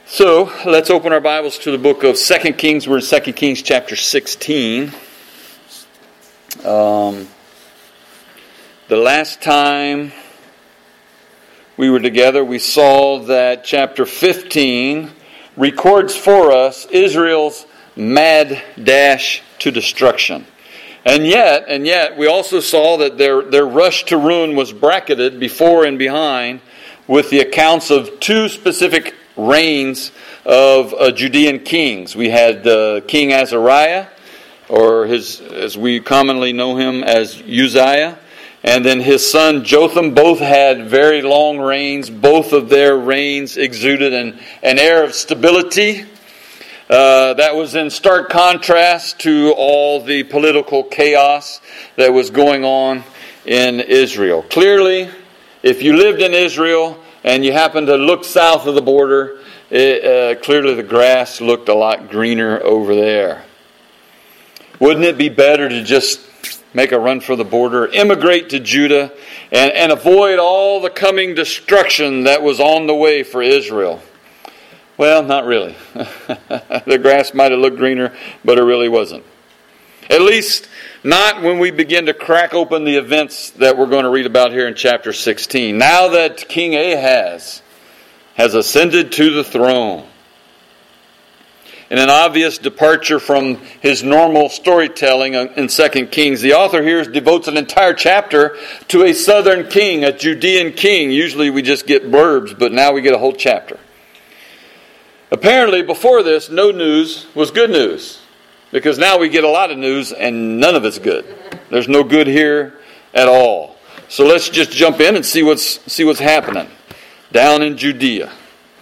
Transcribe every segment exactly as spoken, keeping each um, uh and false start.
So, let's open our Bibles to the book of Second Kings. We're in Second Kings chapter sixteen. Um, the last time we were together, we saw that chapter fifteen records for us Israel's mad dash to destruction. And yet, and yet, we also saw that their, their rush to ruin was bracketed before and behind with the accounts of two specific reigns of uh, Judean kings. We had uh, King Azariah, or his, as we commonly know him as Uzziah, and then his son Jotham. Both had very long reigns. Both of their reigns exuded an, an air of stability uh, that was in stark contrast to all the political chaos that was going on in Israel. Clearly, if you lived in Israel and you happen to look south of the border, it, uh, clearly the grass looked a lot greener over there. Wouldn't it be better to just make a run for the border, immigrate to Judah, and, and avoid all the coming destruction that was on the way for Israel? Well, not really. The grass might have looked greener, but it really wasn't. At least not when we begin to crack open the events that we're going to read about here in chapter sixteen. Now that King Ahaz has ascended to the throne, in an obvious departure from his normal storytelling in Second Kings, the author here devotes an entire chapter to a southern king, a Judean king. Usually we just get blurbs, but now we get a whole chapter. Apparently, before this, no news was good news. Because now we get a lot of news and none of it's good. There's no good here at all. So let's just jump in and see what's see what's happening down in Judea.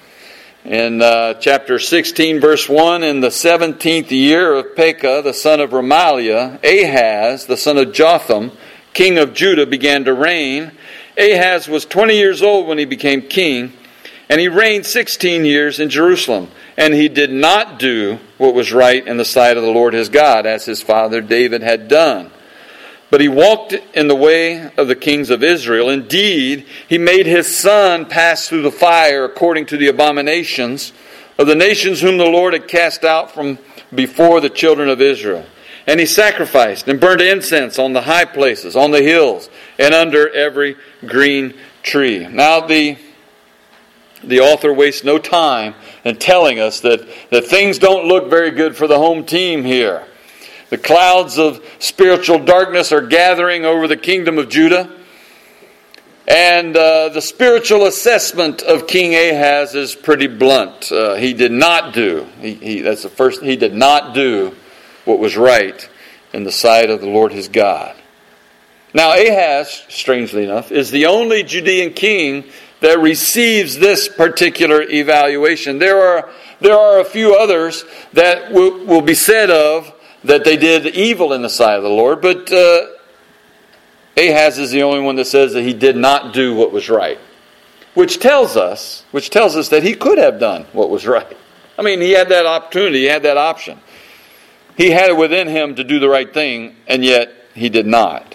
In uh, chapter sixteen, verse one, in the seventeenth year of Pekah, the son of Remaliah, Ahaz, the son of Jotham, king of Judah, began to reign. Ahaz was twenty years old when he became king, and he reigned sixteen years in Jerusalem. And he did not do what was right in the sight of the Lord his God, as his father David had done. But he walked in the way of the kings of Israel. Indeed, he made his son pass through the fire according to the abominations of the nations whom the Lord had cast out from before the children of Israel. And he sacrificed and burned incense on the high places, on the hills, and under every green tree. Now the The author wastes no time in telling us that, that things don't look very good for the home team here. The clouds of spiritual darkness are gathering over the kingdom of Judah. And uh, the spiritual assessment of King Ahaz is pretty blunt. Uh, he did not do, he, he, that's the first, he did not do what was right in the sight of the Lord his God. Now Ahaz, strangely enough, is the only Judean king that receives this particular evaluation. There are there are a few others that will, will be said of that they did evil in the sight of the Lord, but uh, Ahaz is the only one that says that he did not do what was right, which tells us, which tells us that he could have done what was right. I mean, he had that opportunity, he had that option. He had it within him to do the right thing, and yet he did not.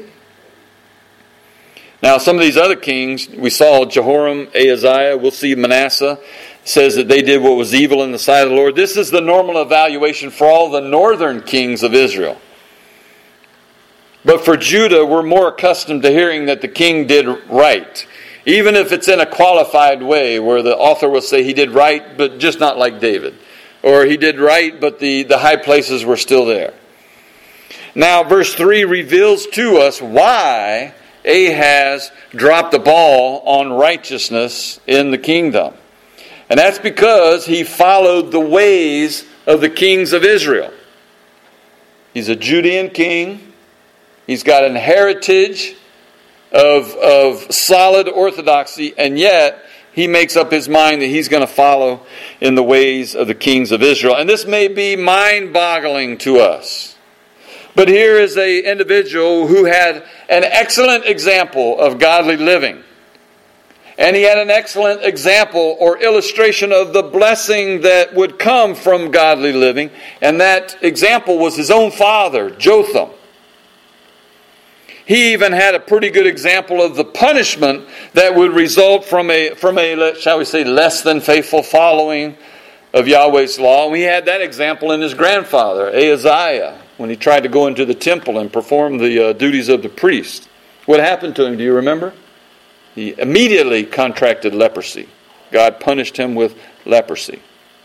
Now, some of these other kings, we saw Jehoram, Ahaziah, we'll see Manasseh, says that they did what was evil in the sight of the Lord. This is the normal evaluation for all the northern kings of Israel. But for Judah, we're more accustomed to hearing that the king did right. Even if it's in a qualified way, where the author will say he did right, but just not like David. Or he did right, but the, the high places were still there. Now, verse three reveals to us why Ahaz dropped the ball on righteousness in the kingdom. And that's because he followed the ways of the kings of Israel. He's a Judean king. He's got an heritage of, of solid orthodoxy, and yet he makes up his mind that he's going to follow in the ways of the kings of Israel. And this may be mind-boggling to us. But here is an individual who had an excellent example of godly living. And he had an excellent example or illustration of the blessing that would come from godly living. And that example was his own father, Jotham. he even had a pretty good example of the punishment that would result from a, from a, shall we say, less than faithful following of Yahweh's law. And we had that example in his grandfather, Ahaziah, when he tried to go into the temple and perform the uh, duties of the priest. What happened to him, do you remember? He immediately contracted leprosy. God punished him with leprosy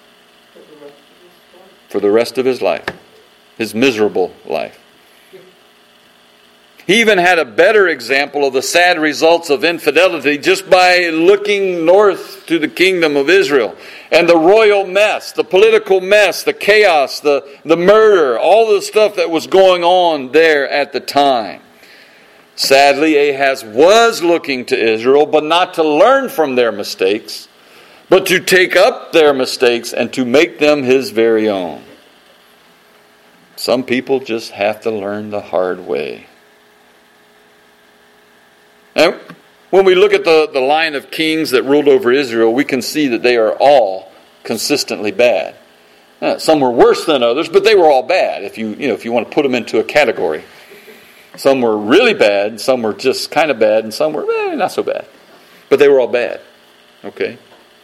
for the rest of his life, his miserable life. He even had a better example of the sad results of infidelity just by looking north to the kingdom of Israel and the royal mess, the political mess, the chaos, the, the murder, all the stuff that was going on there at the time. Sadly, Ahaz was looking to Israel, but not to learn from their mistakes, but to take up their mistakes and to make them his very own. Some people just have to learn the hard way. And when we look at the, the line of kings that ruled over Israel, we can see that they are all consistently bad. Uh, some were worse than others, but they were all bad, if you, you know, if you want to put them into a category. Some were really bad, some were just kind of bad, and some were eh, not so bad. But they were all bad. Okay?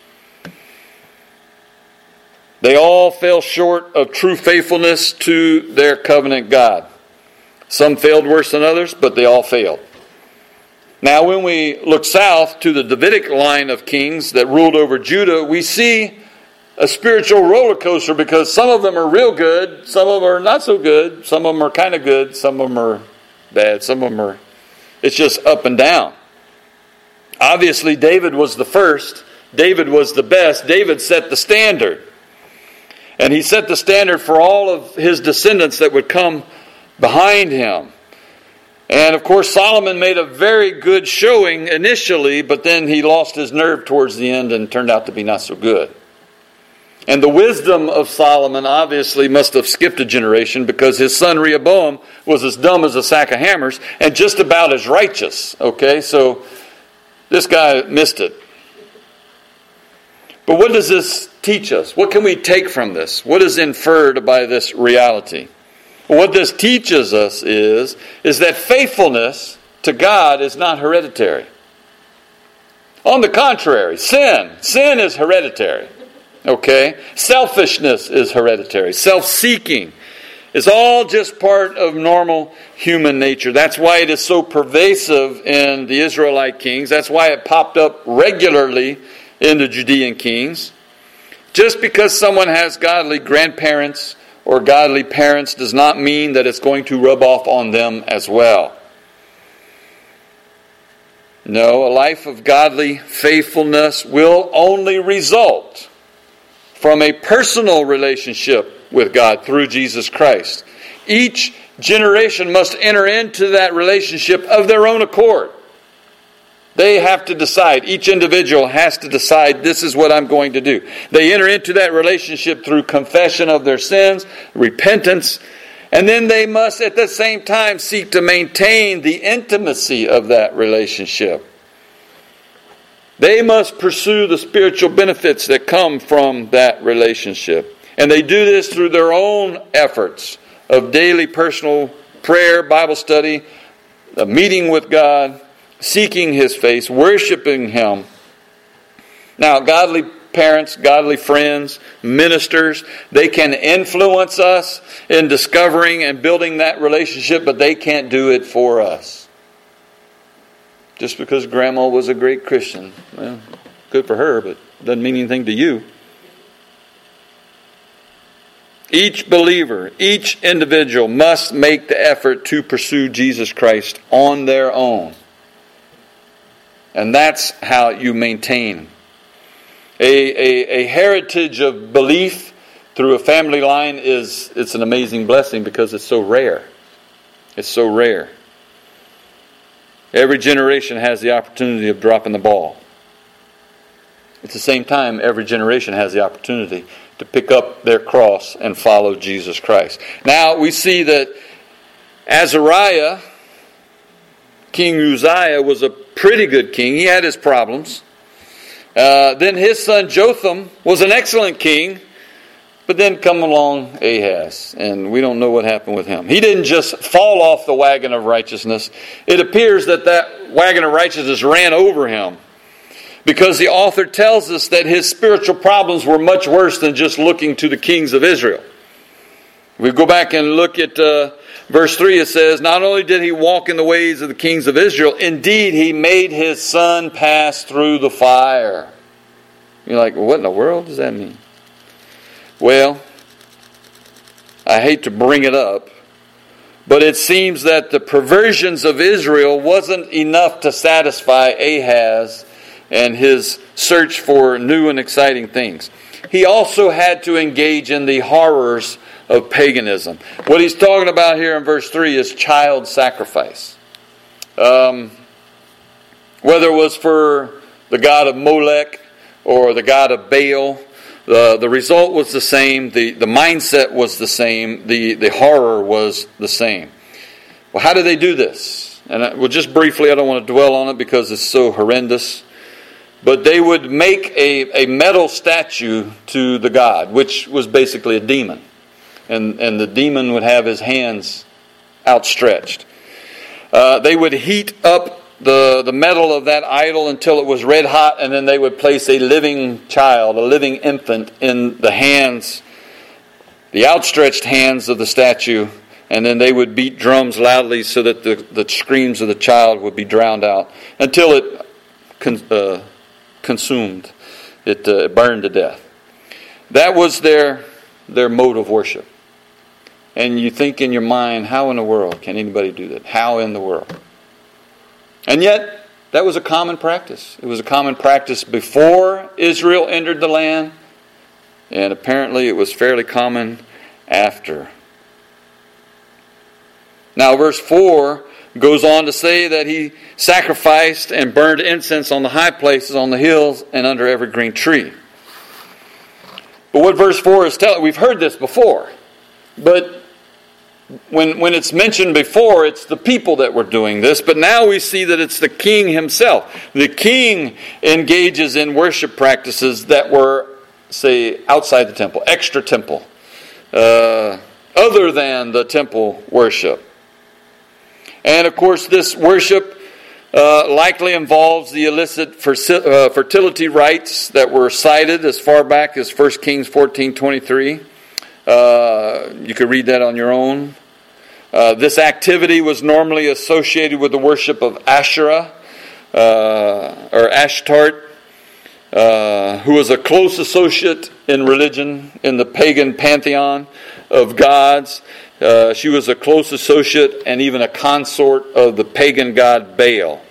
They all fell short of true faithfulness to their covenant God. Some failed worse than others, but they all failed. Now, when we look south to the Davidic line of kings that ruled over Judah, we see a spiritual roller coaster because some of them are real good, some of them are not so good, some of them are kind of good, some of them are bad, some of them are, it's just up and down. Obviously, David was the first. David was the best. David set the standard. And he set the standard for all of his descendants that would come behind him. And of course, Solomon made a very good showing initially, but then he lost his nerve towards the end and turned out to be not so good. And the wisdom of Solomon obviously must have skipped a generation because his son Rehoboam was as dumb as a sack of hammers and just about as righteous. Okay, so this guy missed it. But what does this teach us? What can we take from this? What is inferred by this reality? What this teaches us is, is that faithfulness to God is not hereditary. On the contrary, sin. Sin is hereditary. Okay? Selfishness is hereditary. Self-seeking is all just part of normal human nature. That's why it is so pervasive in the Israelite kings. That's why it popped up regularly in the Judean kings. Just because someone has godly grandparents or godly parents does not mean that it's going to rub off on them as well. No, a life of godly faithfulness will only result from a personal relationship with God through Jesus Christ. Each generation must enter into that relationship of their own accord. They have to decide. Each individual has to decide, this is what I'm going to do. They enter into that relationship through confession of their sins, repentance, and then they must at the same time seek to maintain the intimacy of that relationship. They must pursue the spiritual benefits that come from that relationship. And they do this through their own efforts of daily personal prayer, Bible study, a meeting with God, seeking His face, worshiping Him. Now, godly parents, godly friends, ministers, they can influence us in discovering and building that relationship, but they can't do it for us. Just because Grandma was a great Christian, well, good for her, but doesn't mean anything to you. Each believer, each individual must make the effort to pursue Jesus Christ on their own. And that's how you maintain a, a, a heritage of belief through a family line. Is it's an amazing blessing because it's so rare. It's so rare. Every generation has the opportunity of dropping the ball. At the same time, every generation has the opportunity to pick up their cross and follow Jesus Christ. Now, we see that Azariah, King Uzziah, was a pretty good king. He had his problems. Uh, then his son Jotham was an excellent king, But then come along Ahaz, and we don't know what happened with him. He didn't just fall off the wagon of righteousness. It appears that that wagon of righteousness ran over him, because the author tells us that his spiritual problems were much worse than just looking to the kings of Israel. We go back and look at uh, verse three. It says, not only did he walk in the ways of the kings of Israel, indeed he made his son pass through the fire. You're like, well, what in the world does that mean? Well, I hate to bring it up, but it seems that the perversions of Israel wasn't enough to satisfy Ahaz and his search for new and exciting things. He also had to engage in the horrors of paganism. What he's talking about here in verse three is child sacrifice. Um, whether it was for the god of Molech or the god of Baal, the, the result was the same. The, the mindset was the same. The, the horror was the same. Well, how do they do this? And I, well, just briefly, I don't want to dwell on it because it's so horrendous. But they would make a, a metal statue to the god, which was basically a demon. And, and the demon would have his hands outstretched. Uh, they would heat up the, the metal of that idol until it was red hot, and then they would place a living child, a living infant, in the hands, the outstretched hands of the statue, and then they would beat drums loudly so that the, the screams of the child would be drowned out until it con, uh, consumed, it uh, burned to death. That was their, their mode of worship. And you think in your mind, how in the world can anybody do that? How in the world? And yet, that was a common practice. It was a common practice before Israel entered the land, and apparently it was fairly common after. Now, verse four goes on to say that he sacrificed and burned incense on the high places, on the hills, and under every green tree. But what verse four is telling, we've heard this before, but When when it's mentioned before, it's the people that were doing this. But now we see that it's the king himself. The king engages in worship practices that were, say, outside the temple, extra temple, uh, other than the temple worship. And of course, this worship uh, likely involves the illicit fertility rites that were cited as far back as First Kings fourteen twenty-three. Uh, you could read that on your own. Uh, this activity was normally associated with the worship of Asherah, uh, or Ashtart, uh, who was a close associate in religion in the pagan pantheon of gods. Uh, she was a close associate and even a consort of the pagan god Baal.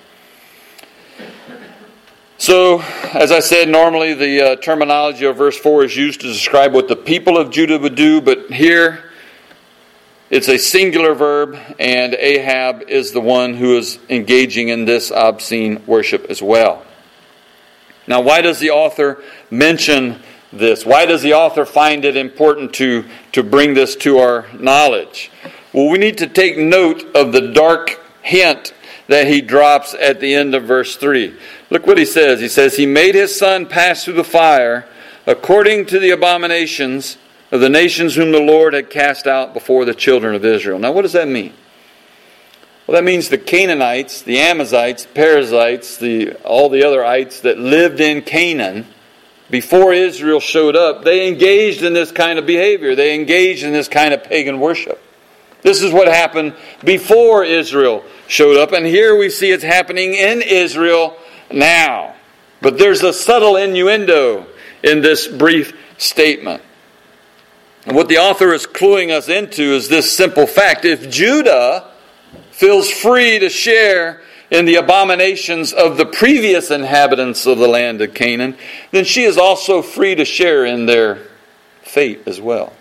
So, as I said, normally the uh, terminology of verse four is used to describe what the people of Judah would do, but here it's a singular verb, and Ahab is the one who is engaging in this obscene worship as well. Now, why does the author mention this? Why does the author find it important to, to bring this to our knowledge? Well, we need to take note of the dark hint that he drops at the end of verse three. Look what he says. He says, he made his son pass through the fire according to the abominations of the nations whom the Lord had cast out before the children of Israel. Now, what does that mean? Well, that means the Canaanites, the Amalekites, the Perizzites, the, all the other ites that lived in Canaan before Israel showed up, they engaged in this kind of behavior. They engaged in this kind of pagan worship. This is what happened before Israel showed up, and here we see it's happening in Israel now. But there's a subtle innuendo in this brief statement. And what the author is cluing us into is this simple fact. If Judah feels free to share in the abominations of the previous inhabitants of the land of Canaan, then she is also free to share in their fate as well.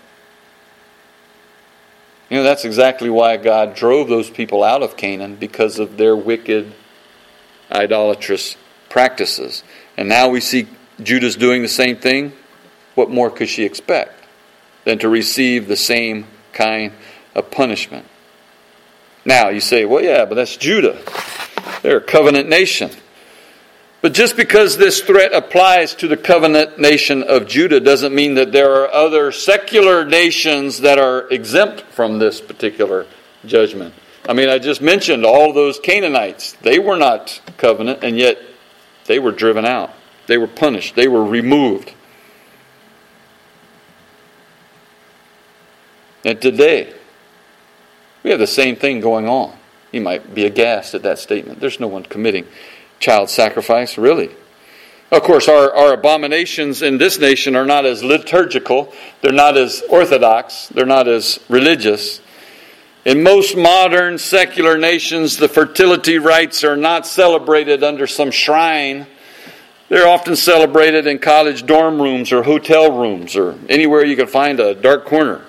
You know, that's exactly why God drove those people out of Canaan, because of their wicked, idolatrous practices. And now we see Judah's doing the same thing. What more could she expect than to receive the same kind of punishment? Now, you say, well, yeah, but that's Judah. They're a covenant nation. But just because this threat applies to the covenant nation of Judah doesn't mean that there are other secular nations that are exempt from this particular judgment. I mean, I just mentioned all those Canaanites. They were not covenant, and yet they were driven out. They were punished. They were removed. And today, we have the same thing going on. You might be aghast at that statement. There's no one committing child sacrifice, really. Of course, our, our abominations in this nation are not as liturgical. They're not as orthodox. They're not as religious. In most modern secular nations, the fertility rites are not celebrated under some shrine. They're often celebrated in college dorm rooms or hotel rooms or anywhere you can find a dark corner.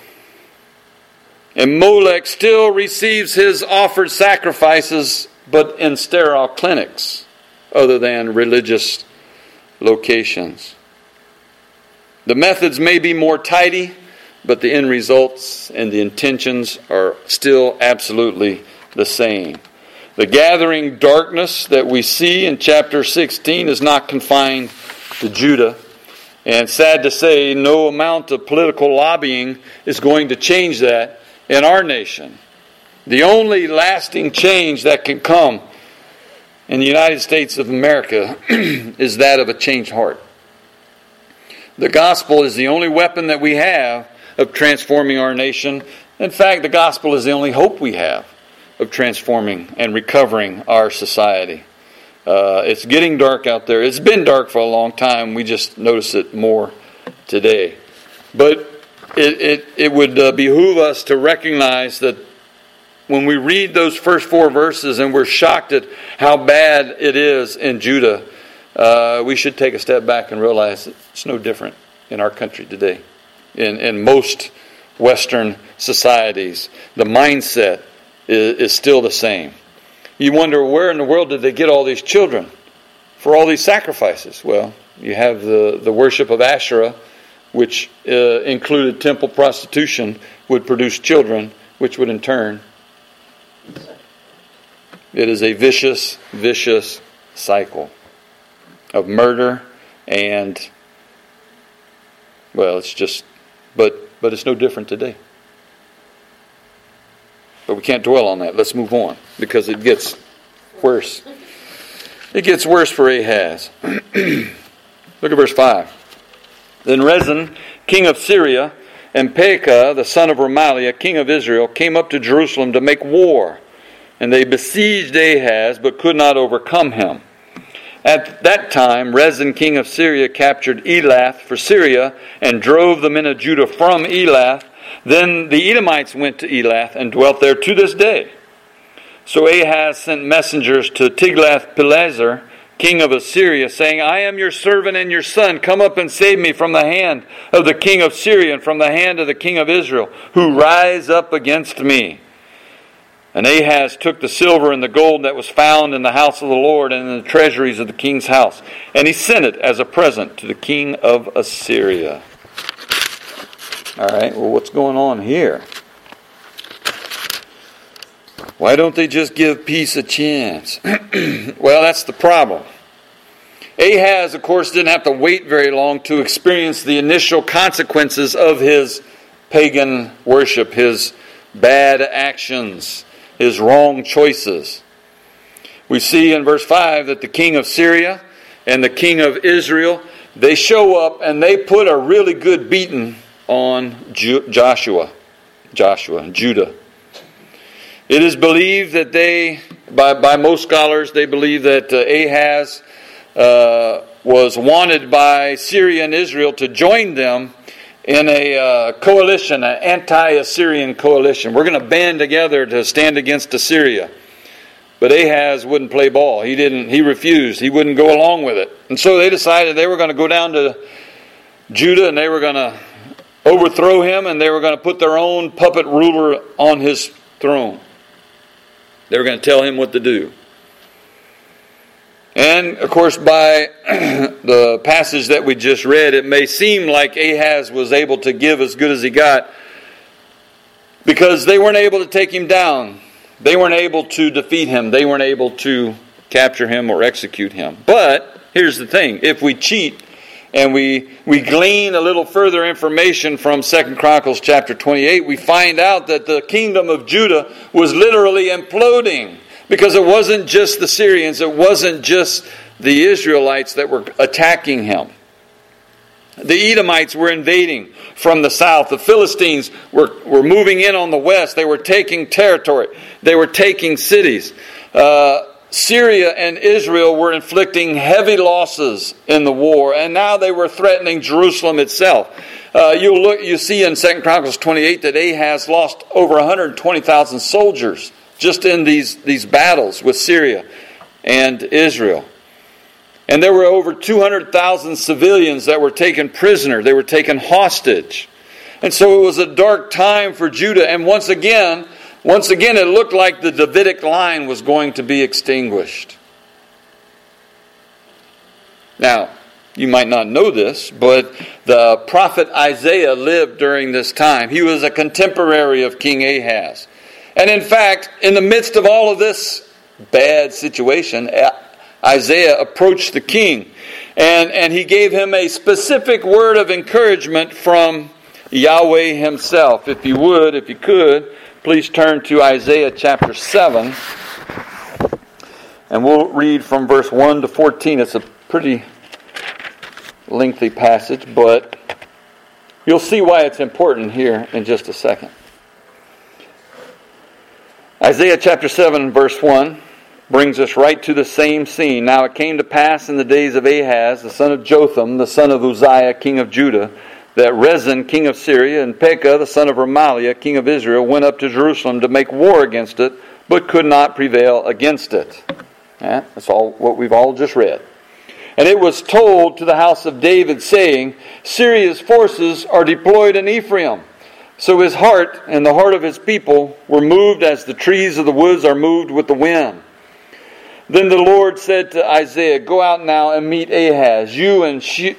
And Molech still receives his offered sacrifices, but in sterile clinics other than religious locations. The methods may be more tidy, but the end results and the intentions are still absolutely the same. The gathering darkness that we see in chapter sixteen is not confined to Judah. And sad to say, no amount of political lobbying is going to change that in our nation. The only lasting change that can come in the United States of America is that of a changed heart. The gospel is the only weapon that we have of transforming our nation. In fact, the gospel is the only hope we have of transforming and recovering our society. Uh, it's getting dark out there. It's been dark for a long time. We just notice it more today. But it, it, it would uh, behoove us to recognize that when we read those first four verses and we're shocked at how bad it is in Judah, uh, we should take a step back and realize that it's no different in our country today. In, in most Western societies, the mindset is, is still the same. You wonder, where in the world did they get all these children for all these sacrifices? Well, you have the, the worship of Asherah, which uh, included temple prostitution, would produce children, which would in turn... It is a vicious, vicious cycle of murder and, well, it's just, but but it's no different today. But we can't dwell on that. Let's move on, because it gets worse. It gets worse for Ahaz. Look at verse five. Then Rezin, king of Syria, and Pekah, the son of Remaliah, king of Israel, came up to Jerusalem to make war. And they besieged Ahaz, but could not overcome him. At that time, Rezin, king of Syria, captured Elath for Syria, and drove the men of Judah from Elath. Then the Edomites went to Elath, and dwelt there to this day. So Ahaz sent messengers to Tiglath-Pileser, king of Assyria, saying, I am your servant and your son. Come up and save me from the hand of the king of Syria and from the hand of the king of Israel, who rise up against me. And Ahaz took the silver and the gold that was found in the house of the Lord and in the treasuries of the king's house, and he sent it as a present to the king of Assyria. All right, well, what's going on here? Why don't they just give peace a chance? Well, that's the problem. Ahaz, of course, didn't have to wait very long to experience the initial consequences of his pagan worship, his bad actions, his wrong choices. We see in verse five that the king of Syria and the king of Israel, they show up and they put a really good beating on Ju- Joshua, Joshua, Judah. It is believed that they, by, by most scholars, they believe that uh, Ahaz uh, was wanted by Syria and Israel to join them in a uh, coalition, an anti-Assyrian coalition. We're going to band together to stand against Assyria. But Ahaz wouldn't play ball. He didn't. He refused. He wouldn't go along with it. And so they decided they were going to go down to Judah and they were going to overthrow him, and they were going to put their own puppet ruler on his throne. They were going to tell him what to do. And, of course, by the passage that we just read, it may seem like Ahaz was able to give as good as he got, because they weren't able to take him down. They weren't able to defeat him. They weren't able to capture him or execute him. But here's the thing. If we cheat and we we glean a little further information from Second Chronicles chapter twenty-eight, we find out that the kingdom of Judah was literally imploding, because it wasn't just the Syrians, it wasn't just the Israelites that were attacking him. The Edomites were invading from the south. The Philistines were, were moving in on the west. They were taking territory. They were taking cities. Uh, Syria and Israel were inflicting heavy losses in the war, and now they were threatening Jerusalem itself. Uh, you look, you see in Second Chronicles twenty-eight that Ahaz lost over one hundred twenty thousand soldiers just in these, these battles with Syria and Israel. And there were over two hundred thousand civilians that were taken prisoner. They were taken hostage. And so it was a dark time for Judah. And once again, once again, it looked like the Davidic line was going to be extinguished. Now, you might not know this, but the prophet Isaiah lived during this time. He was a contemporary of King Ahaz. And in fact, in the midst of all of this bad situation, Isaiah approached the king, and, and he gave him a specific word of encouragement from Yahweh himself. If you would, if you could, please turn to Isaiah chapter seven, and we'll read from verse one to fourteen. It's a pretty lengthy passage, but you'll see why it's important here in just a second. Isaiah chapter seven, verse one. Brings us right to the same scene. Now it came to pass in the days of Ahaz, the son of Jotham, the son of Uzziah, king of Judah, that Rezin, king of Syria, and Pekah, the son of Remaliah, king of Israel, went up to Jerusalem to make war against it, but could not prevail against it. Yeah, that's all what we've all just read. And it was told to the house of David, saying, Syria's forces are deployed in Ephraim. So his heart and the heart of his people were moved as the trees of the woods are moved with the wind. Then the Lord said to Isaiah, Go out now and meet Ahaz, you and Shear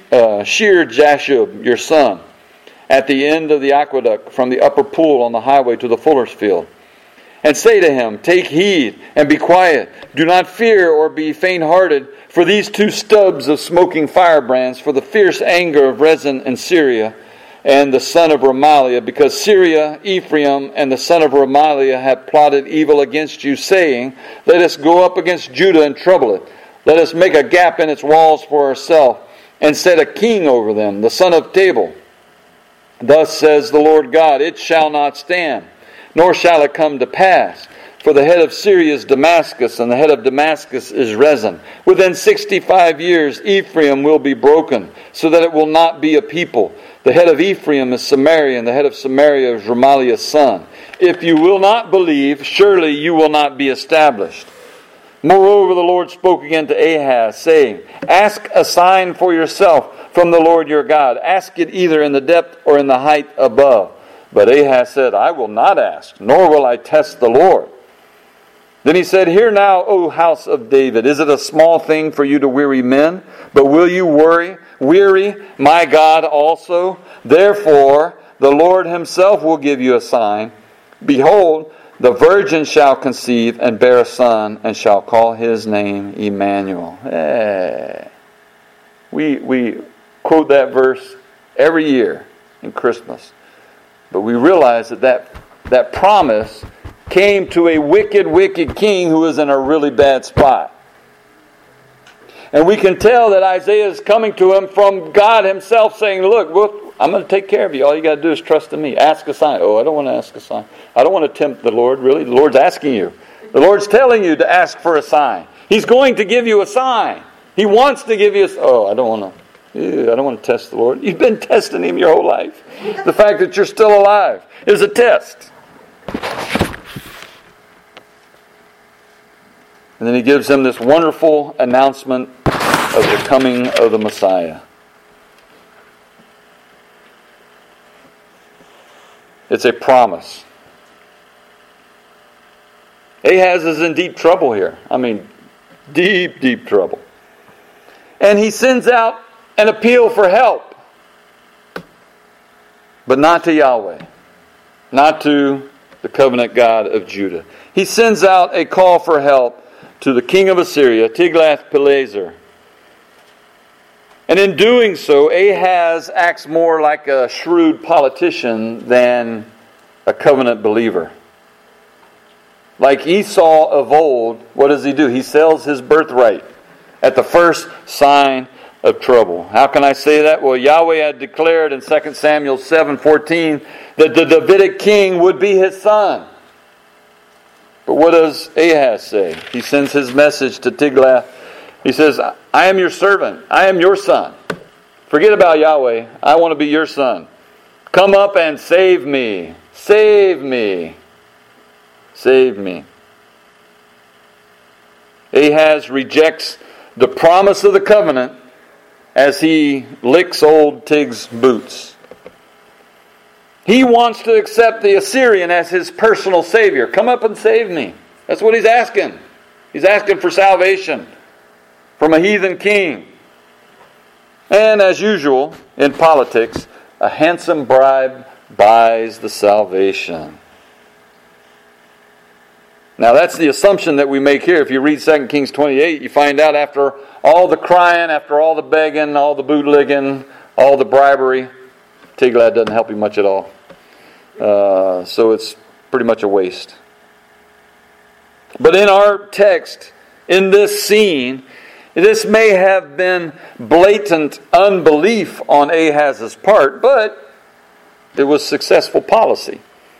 Jashub, your son, at the end of the aqueduct from the upper pool on the highway to the fuller's field. And say to him, Take heed and be quiet. Do not fear or be faint-hearted for these two stubs of smoking firebrands, for the fierce anger of Rezin and Syria, and the son of Remaliah, because Syria, Ephraim, and the son of Remaliah have plotted evil against you, saying, Let us go up against Judah and trouble it. Let us make a gap in its walls for ourselves, and set a king over them, the son of Tabal. Thus says the Lord God, It shall not stand, nor shall it come to pass. For the head of Syria is Damascus, and the head of Damascus is Rezin. Within sixty-five years Ephraim will be broken, so that it will not be a people. The head of Ephraim is Samaria, and the head of Samaria is Remaliah's son. If you will not believe, surely you will not be established. Moreover, the Lord spoke again to Ahaz, saying, Ask a sign for yourself from the Lord your God. Ask it either in the depth or in the height above. But Ahaz said, I will not ask, nor will I test the Lord. Then he said, Hear now, O house of David, is it a small thing for you to weary men? But will you worry, weary my God also? Therefore, the Lord himself will give you a sign. Behold, the virgin shall conceive and bear a son, and shall call his name Emmanuel. Hey. We, we quote that verse every year in Christmas. But we realize that that, that promise came to a wicked, wicked king who was in a really bad spot. And we can tell that Isaiah is coming to him from God himself, saying, Look, well, I'm going to take care of you. All you got to do is trust in me. Ask a sign. Oh, I don't want to ask a sign. I don't want to tempt the Lord, really. The Lord's asking you. The Lord's telling you to ask for a sign. He's going to give you a sign. He wants to give you a sign. Oh, I don't want to. I don't want to test the Lord. You've been testing him your whole life. The fact that you're still alive is a test. And then he gives him this wonderful announcement of the coming of the Messiah. It's a promise. Ahaz is in deep trouble here. I mean, deep, deep trouble. And he sends out an appeal for help. But not to Yahweh. Not to the covenant God of Judah. He sends out a call for help to the king of Assyria, Tiglath-Pileser. And in doing so, Ahaz acts more like a shrewd politician than a covenant believer. Like Esau of old, what does he do? He sells his birthright at the first sign of trouble. How can I say that? Well, Yahweh had declared in Second Samuel seven fourteen that the Davidic king would be his son. But what does Ahaz say? He sends his message to Tiglath. He says, I am your servant. I am your son. Forget about Yahweh. I want to be your son. Come up and save me. Save me. Save me. Ahaz rejects the promise of the covenant as he licks old Tig's boots. He wants to accept the Assyrian as his personal savior. Come up and save me. That's what he's asking. He's asking for salvation from a heathen king. And as usual in politics, a handsome bribe buys the salvation. Now that's the assumption that we make here. If you read Second Kings twenty-eight, you find out after all the crying, after all the begging, all the bootlegging, all the bribery, Tiglath doesn't help him much at all. Uh, so it's pretty much a waste. But in our text, in this scene, this may have been blatant unbelief on Ahaz's part, but it was successful policy.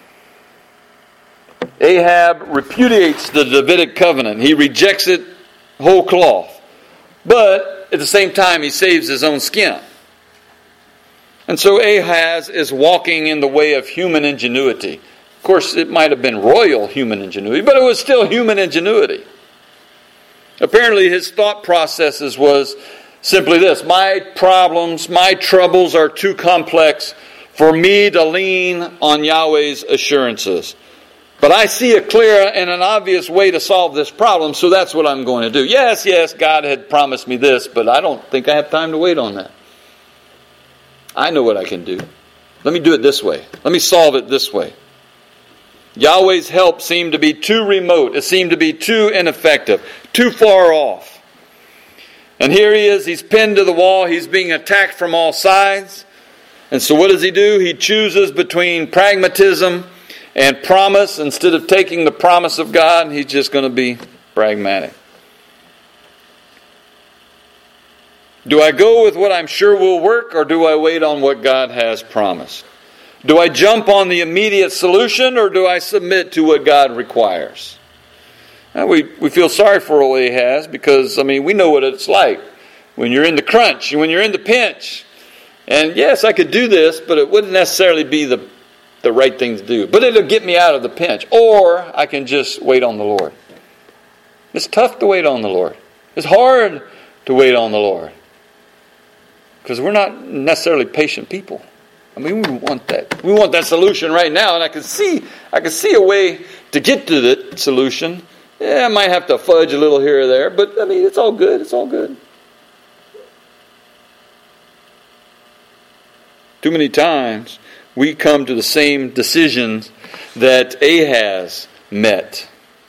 Ahab repudiates the Davidic covenant. He rejects it whole cloth. But at the same time, he saves his own skin. And so Ahaz is walking in the way of human ingenuity. Of course, it might have been royal human ingenuity, but it was still human ingenuity. Apparently, his thought processes was simply this: my problems, my troubles are too complex for me to lean on Yahweh's assurances. But I see a clear and an obvious way to solve this problem, so that's what I'm going to do. Yes, yes, God had promised me this, but I don't think I have time to wait on that. I know what I can do. Let me do it this way. Let me solve it this way. Yahweh's help seemed to be too remote. It seemed to be too ineffective, too far off. And here he is. He's pinned to the wall. He's being attacked from all sides. And so what does he do? He chooses between pragmatism and promise. Instead of taking the promise of God, he's just going to be pragmatic. Do I go with what I'm sure will work, or do I wait on what God has promised? Do I jump on the immediate solution, or do I submit to what God requires? Now, we, we feel sorry for old Ahaz because, I mean, we know what it's like when you're in the crunch, when you're in the pinch. And yes, I could do this, but it wouldn't necessarily be the, the right thing to do. But it'll get me out of the pinch. Or I can just wait on the Lord. It's tough to wait on the Lord. It's hard to wait on the Lord. Because we're not necessarily patient people. I mean, we want that. We want that solution right now, and I can see, I can see a way to get to the solution. Yeah, I might have to fudge a little here or there, but I mean, it's all good. It's all good. Too many times we come to the same decisions that Ahaz met.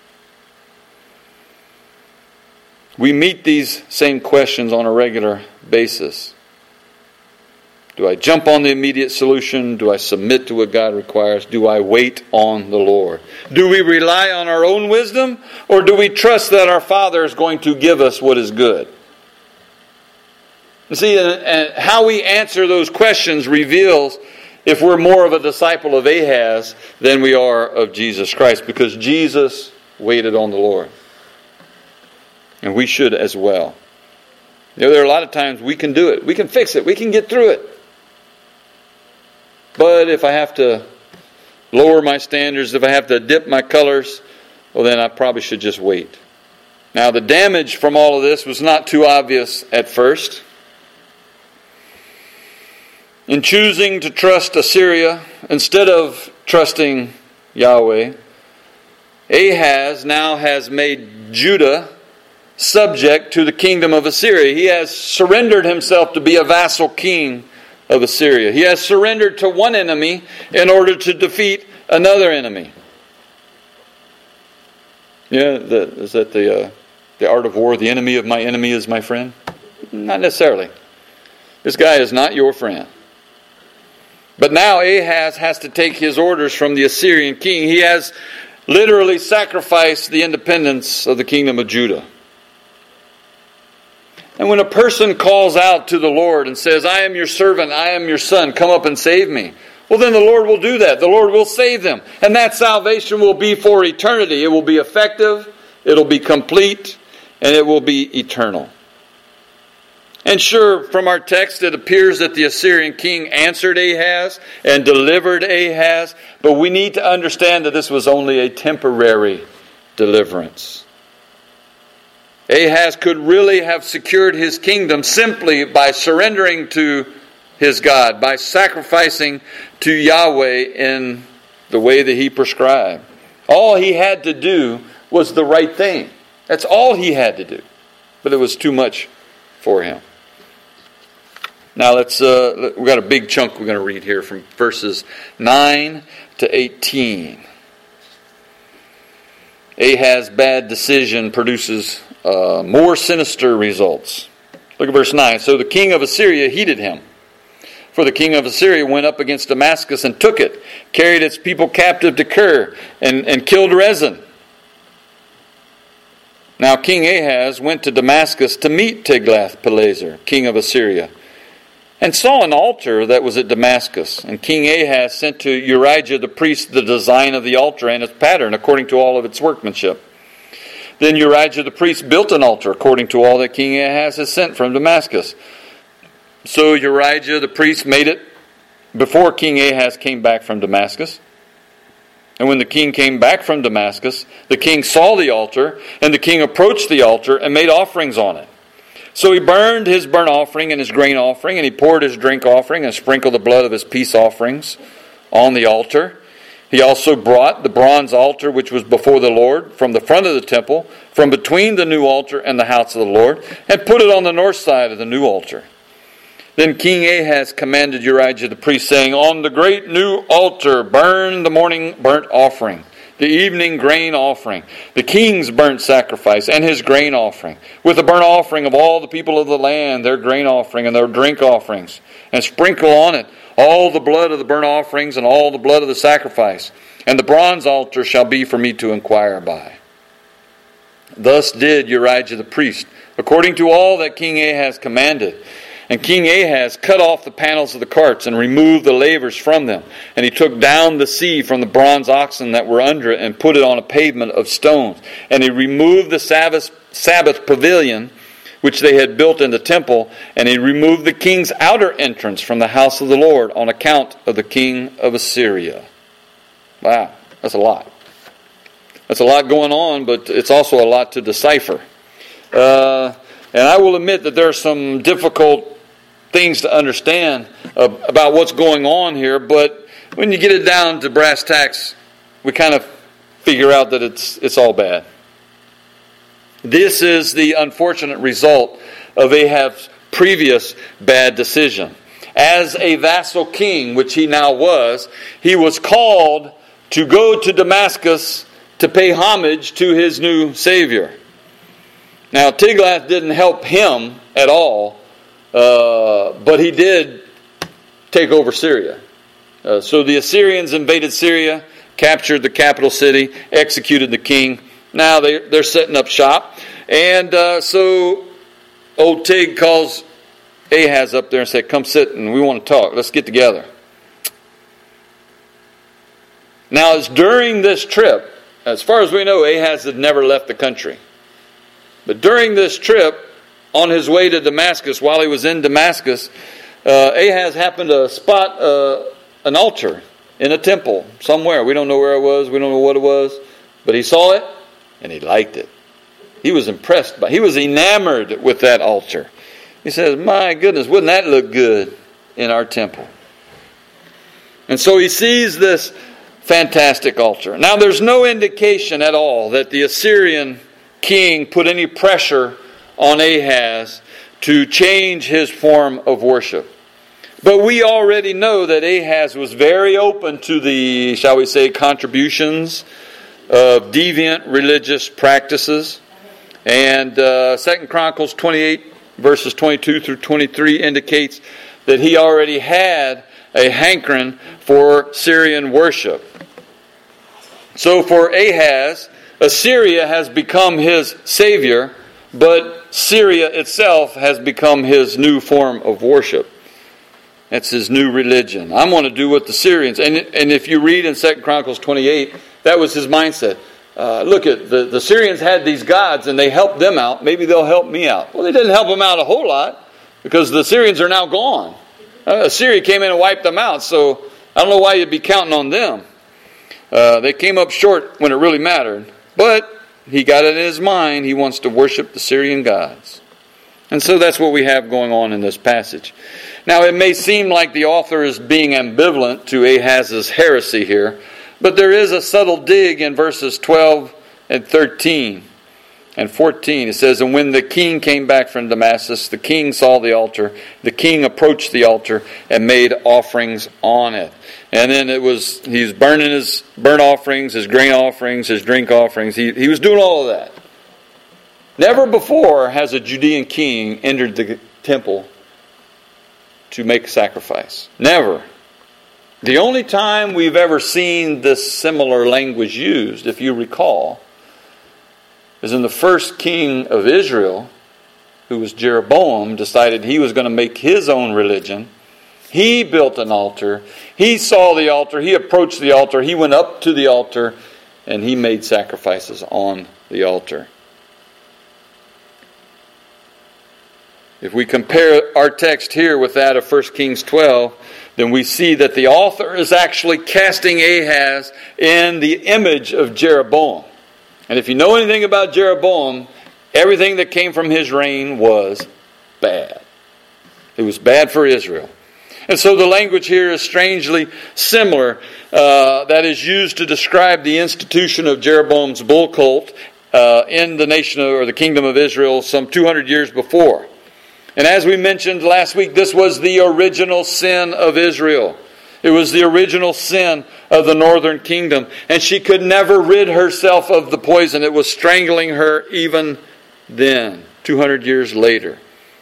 We meet these same questions on a regular basis. Do I jump on the immediate solution? Do I submit to what God requires? Do I wait on the Lord? Do we rely on our own wisdom? Or do we trust that our Father is going to give us what is good? You see, and how we answer those questions reveals if we're more of a disciple of Ahaz than we are of Jesus Christ. Because Jesus waited on the Lord. And we should as well. You know, there are a lot of times we can do it. We can fix it. We can get through it. But if I have to lower my standards, if I have to dip my colors, well, then I probably should just wait. Now, the damage from all of this was not too obvious at first. In choosing to trust Assyria instead of trusting Yahweh, Ahaz now has made Judah subject to the kingdom of Assyria. He has surrendered himself to be a vassal king of Assyria. He has surrendered to one enemy in order to defeat another enemy. Yeah, the, is that the uh, The art of war, the enemy of my enemy is my friend? Not necessarily. This guy is not your friend. But now Ahaz has to take his orders from the Assyrian king. He has literally sacrificed the independence of the kingdom of Judah. And when a person calls out to the Lord and says, I am your servant, I am your son, come up and save me. Well, then the Lord will do that. The Lord will save them. And that salvation will be for eternity. It will be effective, it will be complete, and it will be eternal. And sure, from our text, it appears that the Assyrian king answered Ahaz and delivered Ahaz. But we need to understand that this was only a temporary deliverance. Ahaz could really have secured his kingdom simply by surrendering to his God, by sacrificing to Yahweh in the way that he prescribed. All he had to do was the right thing. That's all he had to do. But it was too much for him. Now let's, uh, we've got a big chunk we're going to read here from verses nine to eighteen. Ahaz's bad decision produces uh, more sinister results. Look at verse nine. So the king of Assyria heeded him. For the king of Assyria went up against Damascus and took it, carried its people captive to Kir, and, and killed Rezin. Now King Ahaz went to Damascus to meet Tiglath-Pileser, king of Assyria, and saw an altar that was at Damascus. And King Ahaz sent to Urijah the priest the design of the altar and its pattern according to all of its workmanship. Then Urijah the priest built an altar according to all that King Ahaz had sent from Damascus. So Urijah the priest made it before King Ahaz came back from Damascus. And when the king came back from Damascus, the king saw the altar, and the king approached the altar and made offerings on it. So he burned his burnt offering and his grain offering, and he poured his drink offering and sprinkled the blood of his peace offerings on the altar. He also brought the bronze altar which was before the Lord from the front of the temple, from between the new altar and the house of the Lord, and put it on the north side of the new altar. Then King Ahaz commanded Urijah the priest, saying, On the great new altar burn the morning burnt offering, the evening grain offering, the king's burnt sacrifice, and his grain offering, with the burnt offering of all the people of the land, their grain offering and their drink offerings, and sprinkle on it all the blood of the burnt offerings and all the blood of the sacrifice. And the bronze altar shall be for me to inquire by. Thus did Urijah the priest, according to all that King Ahaz commanded. And King Ahaz cut off the panels of the carts and removed the lavers from them. And he took down the sea from the bronze oxen that were under it and put it on a pavement of stones. And he removed the Sabbath, Sabbath pavilion which they had built in the temple. And he removed the king's outer entrance from the house of the Lord on account of the king of Assyria. Wow, that's a lot. That's a lot going on, but it's also a lot to decipher. Uh, and I will admit that there are some difficult things to understand uh, about what's going on here, but when you get it down to brass tacks, we kind of figure out that it's it's all bad. This is the unfortunate result of Ahab's previous bad decision. As a vassal king, which he now was, he was called to go to Damascus to pay homage to his new Savior. Now, Tiglath didn't help him at all, uh, but he did take over Syria. Uh, so the Assyrians invaded Syria, captured the capital city, executed the king. Now they, they're setting up shop. And uh, so old Tig calls Ahaz up there and said, come sit and we want to talk. Let's get together. Now, it's during this trip, as far as we know, Ahaz had never left the country. But during this trip, on his way to Damascus, while he was in Damascus, uh, Ahaz happened to spot uh, an altar in a temple somewhere. We don't know where it was. We don't know what it was. But he saw it, and he liked it. He was impressed by it. He was enamored with that altar. He says, my goodness, wouldn't that look good in our temple? And so he sees this fantastic altar. Now, there's no indication at all that the Assyrian king put any pressure on Ahaz to change his form of worship. But we already know that Ahaz was very open to the, shall we say, contributions of deviant religious practices. And uh, Second Chronicles twenty-eight, verses twenty-two through twenty-three indicates that he already had a hankering for Syrian worship. So for Ahaz, Assyria has become his savior, but Syria itself has become his new form of worship. That's his new religion. I'm going to do what the Syrians... And, and if you read in Second Chronicles twenty-eight, that was his mindset. Uh, look, at the, the Syrians had these gods and they helped them out. Maybe they'll help me out. Well, they didn't help them out a whole lot because the Syrians are now gone. Uh, Assyria came in and wiped them out, so I don't know why you'd be counting on them. Uh, they came up short when it really mattered. But he got it in his mind. He wants to worship the Syrian gods. And so that's what we have going on in this passage. Now, it may seem like the author is being ambivalent to Ahaz's heresy here, but there is a subtle dig in verses twelve and thirteen and fourteen. It says, "And when the king came back from Damascus, the king saw the altar. The king approached the altar and made offerings on it." And then it was, he was burning his burnt offerings, his grain offerings, his drink offerings. He, he was doing all of that. Never before has a Judean king entered the temple to make a sacrifice. Never. The only time we've ever seen this similar language used, if you recall, is in the first king of Israel, who was Jeroboam, decided he was going to make his own religion. He built an altar. He saw the altar. He approached the altar. He went up to the altar, and he made sacrifices on the altar. If we compare our text here with that of First Kings twelve, then we see that the author is actually casting Ahaz in the image of Jeroboam. And if you know anything about Jeroboam, everything that came from his reign was bad. It was bad for Israel. And so the language here is strangely similar. Uh, that is used to describe the institution of Jeroboam's bull cult uh, in the nation of, or the kingdom of Israel some two hundred years before. And as we mentioned last week, this was the original sin of Israel. It was the original sin of the northern kingdom. And she could never rid herself of the poison. It was strangling her even then, two hundred years later.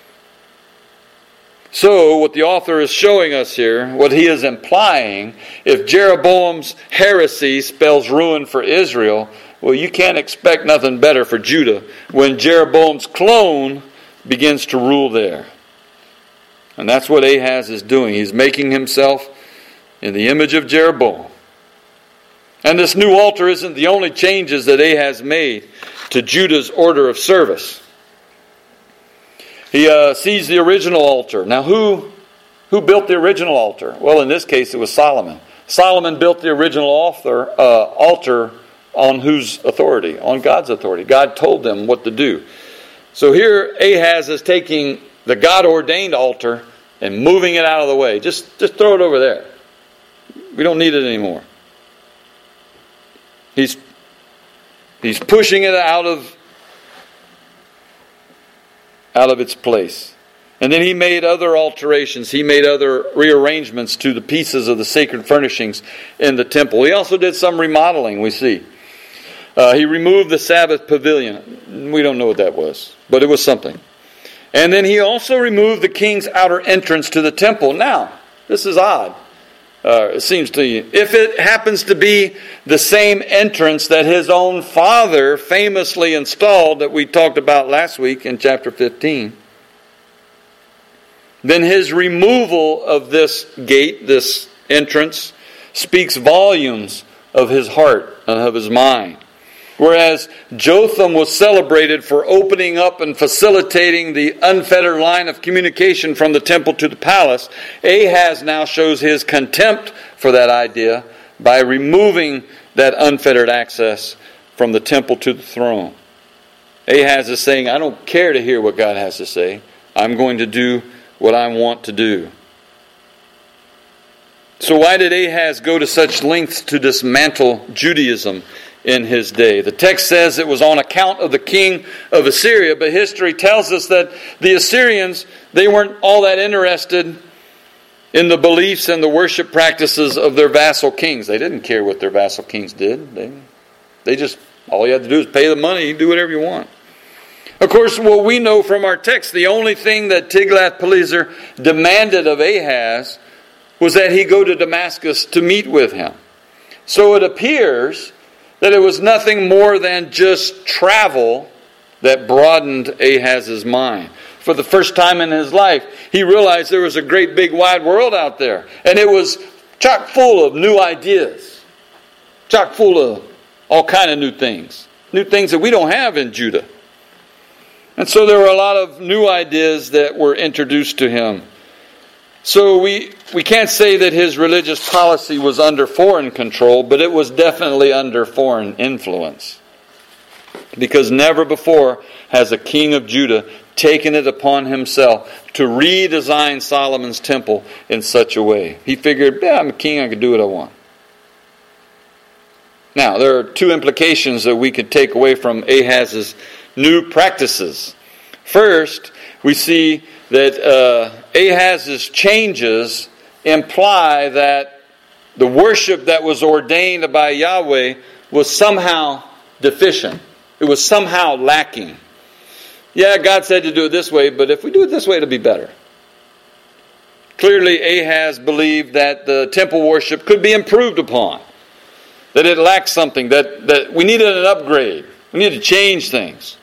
So, what the author is showing us here, what he is implying, if Jeroboam's heresy spells ruin for Israel, well, you can't expect nothing better for Judah when Jeroboam's clone begins to rule there. And that's what Ahaz is doing. He's making himself in the image of Jeroboam. And this new altar isn't the only changes that Ahaz made to Judah's order of service. He uh, sees the original altar. Now, who, who built the original altar? Well, in this case, it was Solomon. Solomon built the original altar, uh, altar on whose authority? On God's authority. God told them what to do. So here Ahaz is taking the God-ordained altar and moving it out of the way. Just, just throw it over there. We don't need it anymore. He's, he's pushing it out of, out of its place. And then he made other alterations. He made other rearrangements to the pieces of the sacred furnishings in the temple. He also did some remodeling, we see. Uh, he removed the Sabbath pavilion. We don't know what that was, but it was something. And then he also removed the king's outer entrance to the temple. Now, this is odd. Uh, it seems to you. If it happens to be the same entrance that his own father famously installed that we talked about last week in chapter fifteen, then his removal of this gate, this entrance, speaks volumes of his heart and of his mind. Whereas Jotham was celebrated for opening up and facilitating the unfettered line of communication from the temple to the palace, Ahaz now shows his contempt for that idea by removing that unfettered access from the temple to the throne. Ahaz is saying, I don't care to hear what God has to say. I'm going to do what I want to do. So why did Ahaz go to such lengths to dismantle Judaism in his day? The text says it was on account of the king of Assyria, but history tells us that the Assyrians, they weren't all that interested in the beliefs and the worship practices of their vassal kings. They didn't care what their vassal kings did. They, they just, all you had to do is pay the money, you do whatever you want. Of course, what we know from our text, the only thing that Tiglath-Pileser demanded of Ahaz was that he go to Damascus to meet with him. So it appears that it was nothing more than just travel that broadened Ahaz's mind. For the first time in his life, he realized there was a great big wide world out there. And it was chock full of new ideas. Chock full of all kind of new things. New things that we don't have in Judah. And so there were a lot of new ideas that were introduced to him. So we we can't say that his religious policy was under foreign control, but it was definitely under foreign influence. Because never before has a king of Judah taken it upon himself to redesign Solomon's temple in such a way. He figured, yeah, I'm a king, I can do what I want. Now, there are two implications that we could take away from Ahaz's new practices. First, we see that uh, Ahaz's changes imply that the worship that was ordained by Yahweh was somehow deficient. It was somehow lacking. Yeah, God said to do it this way, but if we do it this way, it'll be better. Clearly, Ahaz believed that the temple worship could be improved upon. That it lacked something, that, that we needed an upgrade. We needed to change things.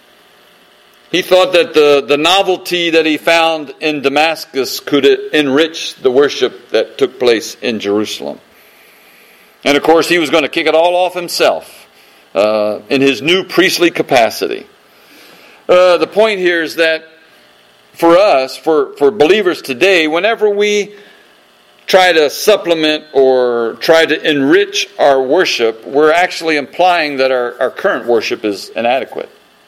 He thought that the, the novelty that he found in Damascus could enrich the worship that took place in Jerusalem. And of course, he was going to kick it all off himself uh, in his new priestly capacity. Uh, the point here is that for us, for, for believers today, whenever we try to supplement or try to enrich our worship, we're actually implying that our, our current worship is inadequate.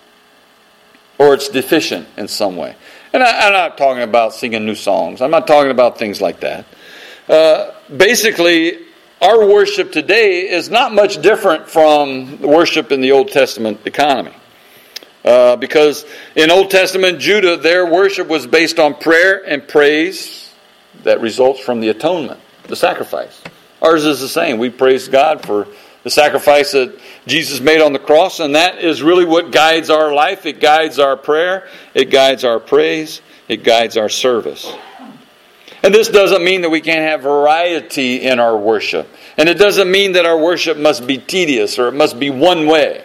Or it's deficient in some way. And I, I'm not talking about singing new songs. I'm not talking about things like that. Uh, basically, our worship today is not much different from the worship in the Old Testament economy. Uh, because in Old Testament Judah, their worship was based on prayer and praise that results from the atonement, the sacrifice. Ours is the same. We praise God for the sacrifice that Jesus made on the cross, and that is really what guides our life. It guides our prayer. It guides our praise. It guides our service. And this doesn't mean that we can't have variety in our worship. And it doesn't mean that our worship must be tedious or it must be one way.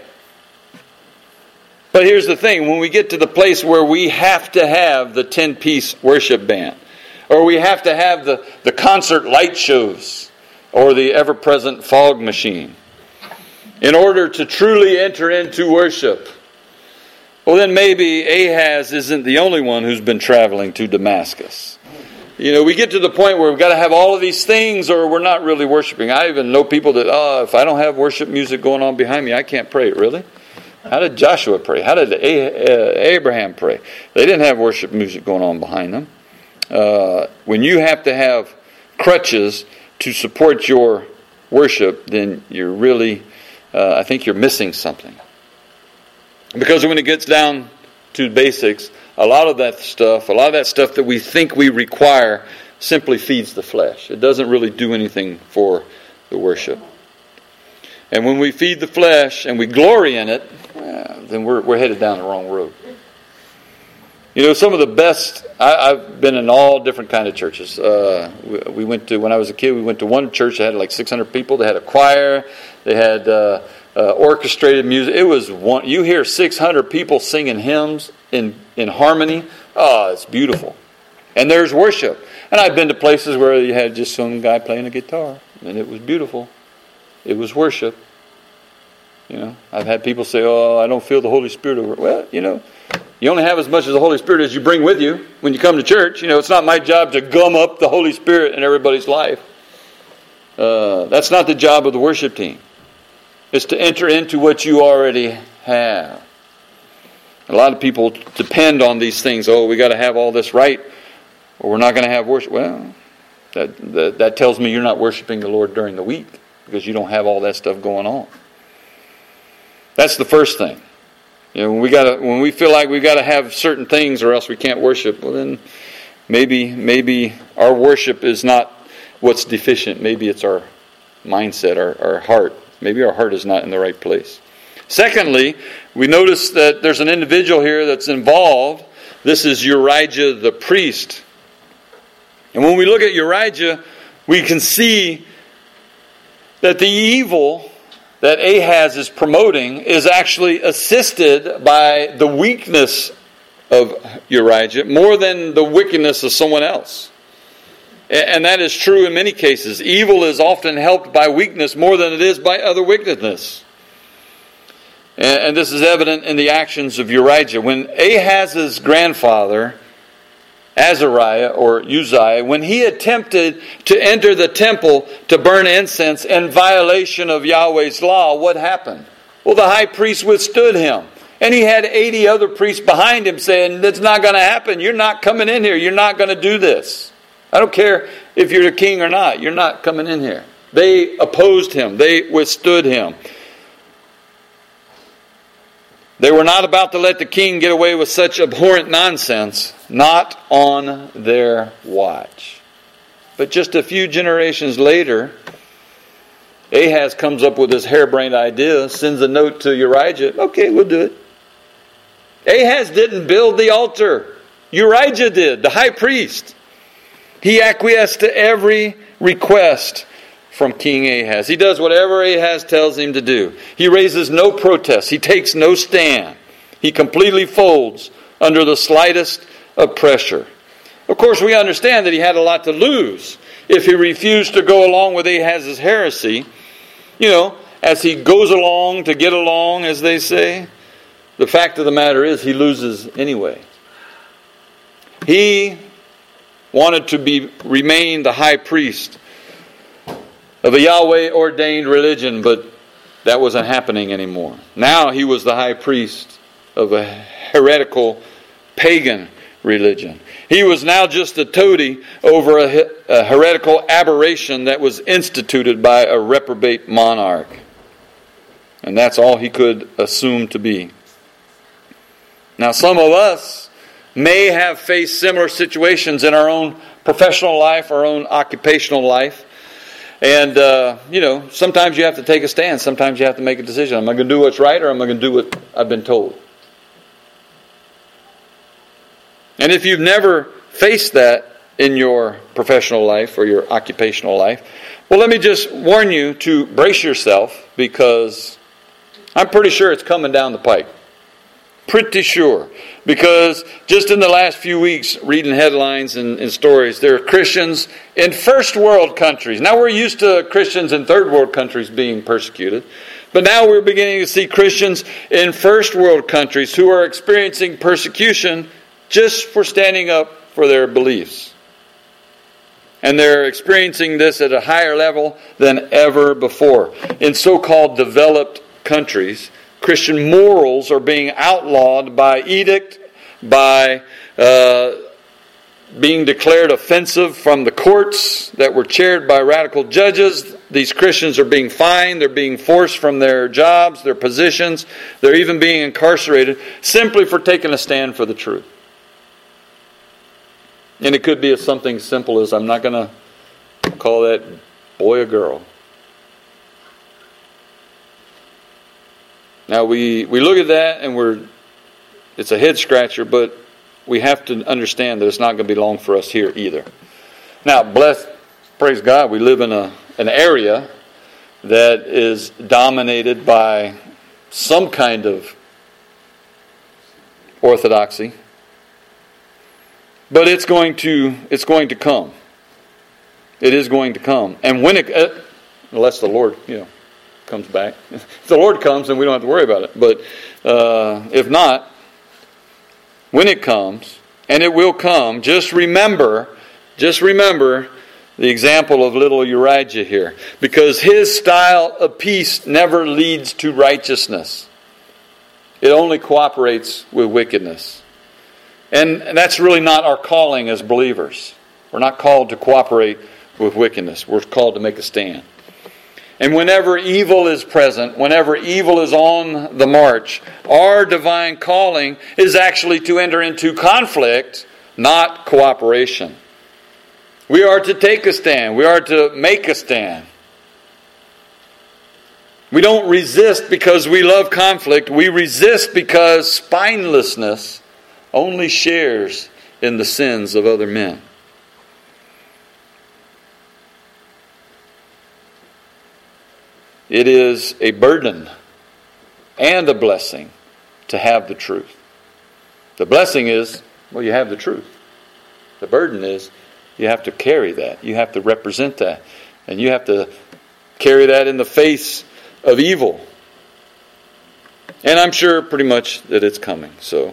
But here's the thing. When we get to the place where we have to have the ten-piece worship band, or we have to have the, the concert light shows, or the ever-present fog machine, in order to truly enter into worship, well then maybe Ahaz isn't the only one who's been traveling to Damascus. You know, we get to the point where we've got to have all of these things or we're not really worshiping. I even know people that, oh, if I don't have worship music going on behind me, I can't pray. Really? How did Joshua pray? How did Abraham pray? They didn't have worship music going on behind them. Uh, when you have to have crutches to support your worship, then you're really, uh, I think you're missing something. Because when it gets down to basics, a lot of that stuff, a lot of that stuff that we think we require simply feeds the flesh. It doesn't really do anything for the worship. And when we feed the flesh and we glory in it, well, then we're, we're headed down the wrong road. You know, some of the best, I, I've been in all different kind of churches. Uh, we, we went to, when I was a kid, we went to one church that had like six hundred people. They had a choir. They had uh, uh, orchestrated music. It was one, you hear six hundred people singing hymns in, in harmony. Oh, it's beautiful. And there's worship. And I've been to places where you had just some guy playing a guitar. And it was beautiful. It was worship. You know, I've had people say, oh, I don't feel the Holy Spirit over. Well, you know, you only have as much of the Holy Spirit as you bring with you when you come to church. You know, it's not my job to gum up the Holy Spirit in everybody's life. Uh, that's not the job of the worship team. It's to enter into what you already have. A lot of people depend on these things. Oh, we got to have all this right, or we're not going to have worship. Well, that, that that tells me you're not worshiping the Lord during the week because you don't have all that stuff going on. That's the first thing. You know, when we gotta, when we feel like we've got to have certain things or else we can't worship, well then maybe maybe our worship is not what's deficient. Maybe it's our mindset, our, our heart. Maybe our heart is not in the right place. Secondly, we notice that there's an individual here that's involved. This is Urijah the priest. And when we look at Urijah, we can see that the evil that Ahaz is promoting is actually assisted by the weakness of Urijah more than the wickedness of someone else. And that is true in many cases. Evil is often helped by weakness more than it is by other wickedness. And this is evident in the actions of Urijah. When Ahaz's grandfather, Azariah or Uzziah, when he attempted to enter the temple to burn incense in violation of Yahweh's law, what happened? Well, the high priest withstood him. And he had eighty other priests behind him saying, that's not going to happen. You're not coming in here. You're not going to do this. I don't care if you're the king or not. You're not coming in here. They opposed him. They withstood him. They were not about to let the king get away with such abhorrent nonsense, not on their watch. But just a few generations later, Ahaz comes up with this harebrained idea, sends a note to Urijah. Okay, we'll do it. Ahaz didn't build the altar. Urijah did, the high priest. He acquiesced to every request from King Ahaz. He does whatever Ahaz tells him to do. He raises no protest. He takes no stand. He completely folds under the slightest of pressure. Of course, we understand that he had a lot to lose if he refused to go along with Ahaz's heresy. You know, as he goes along to get along, as they say. The fact of the matter is he loses anyway. He wanted to be remain the high priest of a Yahweh-ordained religion, but that wasn't happening anymore. Now he was the high priest of a heretical pagan religion. He was now just a toady over a, a heretical aberration that was instituted by a reprobate monarch. And that's all he could assume to be. Now some of us may have faced similar situations in our own professional life, our own occupational life. And, uh, you know, sometimes you have to take a stand. Sometimes you have to make a decision. Am I going to do what's right or am I going to do what I've been told? And if you've never faced that in your professional life or your occupational life, well, let me just warn you to brace yourself, because I'm pretty sure it's coming down the pike. Pretty sure. Because just in the last few weeks, reading headlines and, and stories, there are Christians in first world countries. Now we're used to Christians in third world countries being persecuted. But now we're beginning to see Christians in first world countries who are experiencing persecution just for standing up for their beliefs. And they're experiencing this at a higher level than ever before. In so-called developed countries, Christian morals are being outlawed by edict, by uh, being declared offensive from the courts that were chaired by radical judges. These Christians are being fined, they're being forced from their jobs, their positions, they're even being incarcerated simply for taking a stand for the truth. And it could be as something simple as, I'm not going to call that boy a girl. Now we, we look at that and we're it's a head scratcher, but we have to understand that it's not going to be long for us here either. Now, bless, praise God, we live in a an area that is dominated by some kind of orthodoxy, but it's going to it's going to come. It is going to come, and when it, uh, unless the Lord, you know, comes back. If the Lord comes, then we don't have to worry about it. But uh, if not, when it comes, and it will come, just remember, just remember the example of little Urijah here. Because his style of peace never leads to righteousness. It only cooperates with wickedness. And that's really not our calling as believers. We're not called to cooperate with wickedness. We're called to make a stand. And whenever evil is present, whenever evil is on the march, our divine calling is actually to enter into conflict, not cooperation. We are to take a stand. We are to make a stand. We don't resist because we love conflict. We resist because spinelessness only shares in the sins of other men. It is a burden and a blessing to have the truth. The blessing is, well, you have the truth. The burden is, you have to carry that. You have to represent that. And you have to carry that in the face of evil. And I'm sure pretty much that it's coming. So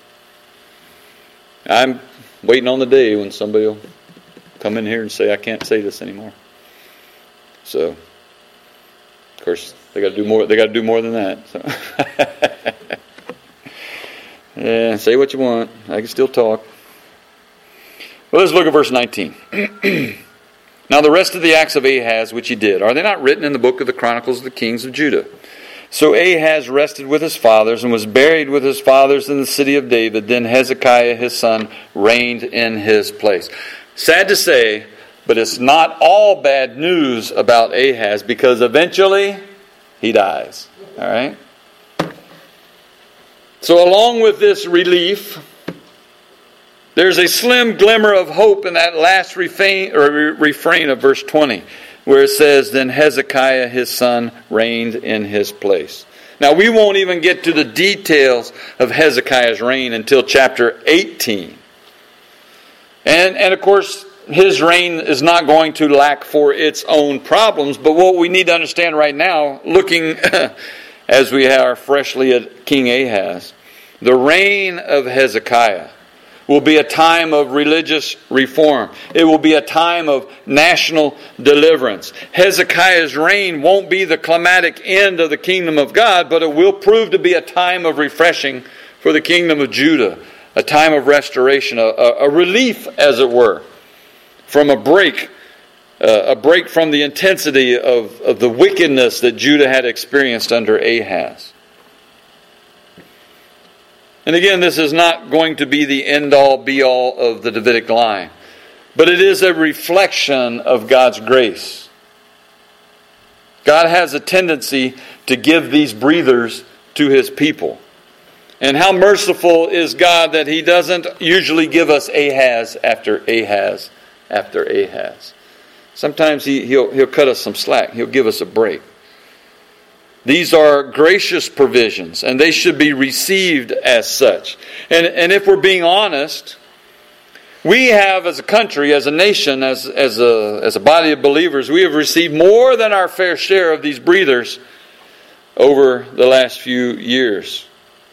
I'm waiting on the day when somebody will come in here and say, I can't say this anymore. So, of course, they got to do more. They got to do more than that. So. Yeah, say what you want. I can still talk. Well, let's look at verse nineteen. Now the rest of the acts of Ahaz, which he did, are they not written in the book of the Chronicles of the Kings of Judah? So Ahaz rested with his fathers and was buried with his fathers in the city of David. Then Hezekiah his son reigned in his place. Sad to say, but it's not all bad news about Ahaz, because eventually he dies. All right? So along with this relief, there's a slim glimmer of hope in that last refrain, or refrain of verse twenty, where it says, then Hezekiah his son reigned in his place. Now we won't even get to the details of Hezekiah's reign until chapter eighteen. And, and of course, his reign is not going to lack for its own problems, but what we need to understand right now, looking as we are freshly at King Ahaz, the reign of Hezekiah will be a time of religious reform. It will be a time of national deliverance. Hezekiah's reign won't be the climatic end of the kingdom of God, but it will prove to be a time of refreshing for the kingdom of Judah, a time of restoration, a, a, a relief, as it were, from a break, uh, a break from the intensity of, of the wickedness that Judah had experienced under Ahaz. And again, this is not going to be the end-all, be-all of the Davidic line. But it is a reflection of God's grace. God has a tendency to give these breathers to His people. And how merciful is God that He doesn't usually give us Ahaz after Ahaz after Ahaz. Sometimes he, he'll, he'll cut us some slack. He'll give us a break. These are gracious provisions, and they should be received as such. And, and if we're being honest, we have as a country, as a nation, as, as, a, as a body of believers, we have received more than our fair share of these breathers over the last few years.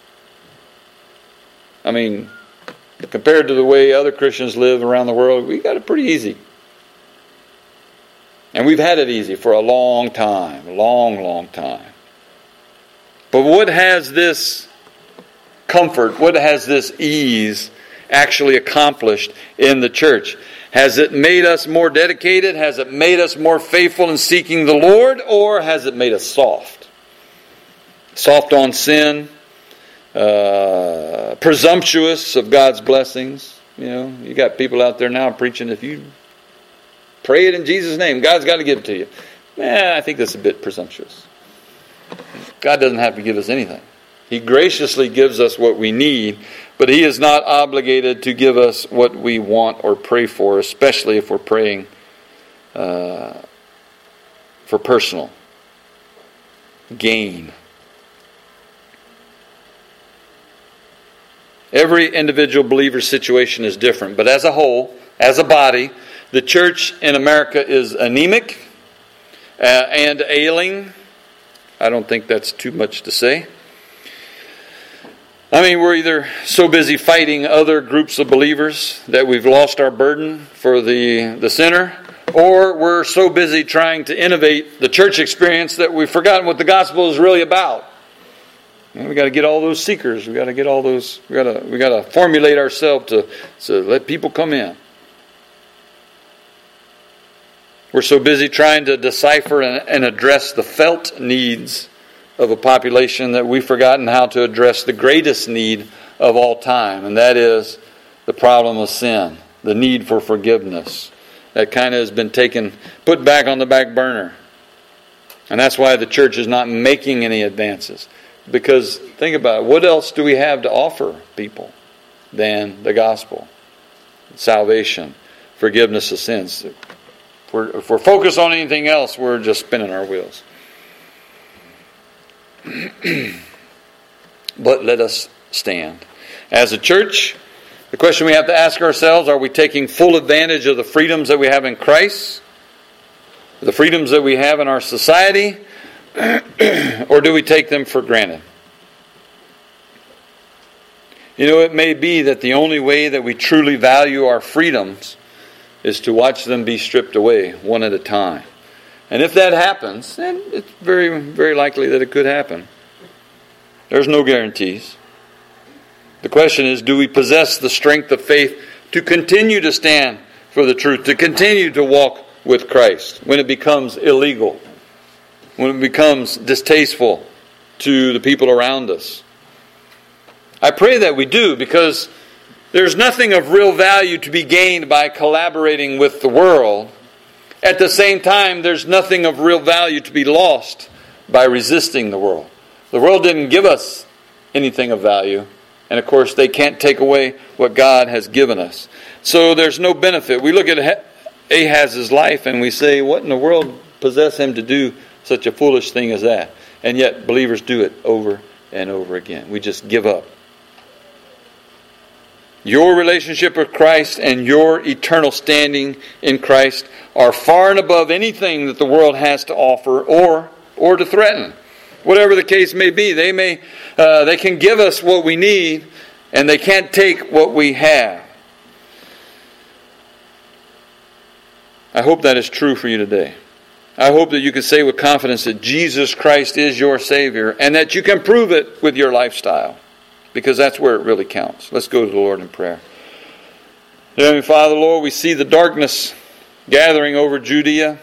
I mean, compared to the way other Christians live around the world, we got it pretty easy. And we've had it easy for a long time, a long, long time. But what has this comfort, what has this ease actually accomplished in the church? Has it made us more dedicated? Has it made us more faithful in seeking the Lord? Or has it made us soft? Soft on sin? Uh, presumptuous of God's blessings? You know, you got people out there now preaching, if you pray it in Jesus' name, God's got to give it to you. Eh, I think that's a bit presumptuous. God doesn't have to give us anything. He graciously gives us what we need, but He is not obligated to give us what we want or pray for, especially if we're praying uh, for personal gain. Every individual believer's situation is different, but as a whole, as a body, the church in America is anemic uh, and ailing. I don't think that's too much to say. I mean, we're either so busy fighting other groups of believers that we've lost our burden for the, the sinner, or we're so busy trying to innovate the church experience that we've forgotten what the gospel is really about. And we got to get all those seekers. We got to get all those. We got to we got to formulate ourselves to to let people come in. We're so busy trying to decipher and, and address the felt needs of a population that we've forgotten how to address the greatest need of all time, and that is the problem of sin, the need for forgiveness. That kind of has been taken, put back on the back burner. And that's why the church is not making any advances. Because think about it, what else do we have to offer people than the gospel? Salvation, forgiveness of sins. If we're, if we're focused on anything else, we're just spinning our wheels. But let us stand. As a church, the question we have to ask ourselves, are we taking full advantage of the freedoms that we have in Christ? The freedoms that we have in our society? Or do we take them for granted? You know, it may be that the only way that we truly value our freedoms is to watch them be stripped away one at a time. And if that happens, then it's very, very likely that it could happen. There's no guarantees. The question is, do we possess the strength of faith to continue to stand for the truth, to continue to walk with Christ when it becomes illegal, when it becomes distasteful to the people around us? I pray that we do, because there's nothing of real value to be gained by collaborating with the world. At the same time, there's nothing of real value to be lost by resisting the world. The world didn't give us anything of value. And of course, they can't take away what God has given us. So there's no benefit. We look at Ahaz's life and we say, what in the world possessed him to do such a foolish thing as that? And yet believers do it over and over again. We just give up. Your relationship with Christ and your eternal standing in Christ are far and above anything that the world has to offer or or to threaten. Whatever the case may be, they may uh, they can give us what we need, and they can't take what we have. I hope that is true for you today. I hope that you can say with confidence that Jesus Christ is your Savior, and that you can prove it with your lifestyle, because that's where it really counts. Let's go to the Lord in prayer. Dear Heavenly Father, Lord, we see the darkness gathering over Judea.